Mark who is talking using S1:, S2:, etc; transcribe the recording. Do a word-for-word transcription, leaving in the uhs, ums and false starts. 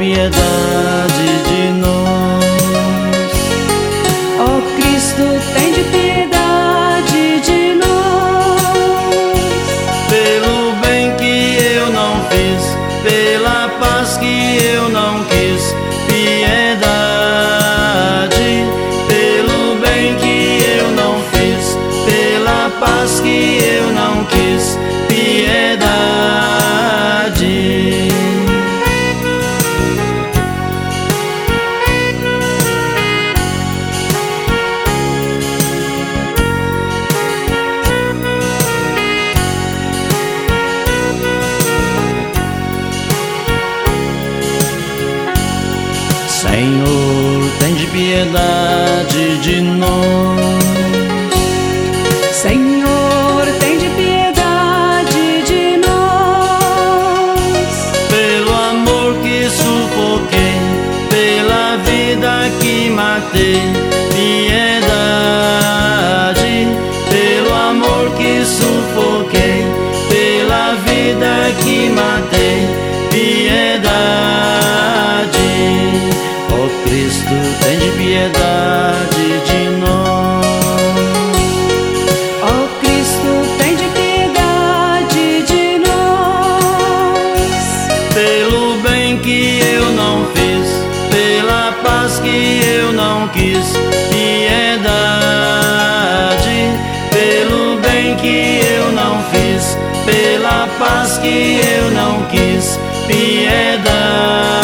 S1: piedade de nós.
S2: Ó Cristo, tende piedade de nós.
S1: Pelo bem que eu não fiz, pela paz que eu não quis, piedade. Pelo bem que eu não fiz, pela paz que eu não quis, piedade. Senhor, tende piedade de nós.
S2: Senhor, tende piedade de nós.
S1: Pelo amor que sufoquei, pela vida que matei, piedade. Pelo amor que sufoquei, pela vida que matei, piedade. Ó Cristo, tende piedade de nós.
S2: Ó Cristo, tende piedade de nós.
S1: Pelo bem que eu não fiz, pela paz que eu não quis, piedade. Pelo bem que eu não fiz, pela paz que eu não quis, piedade.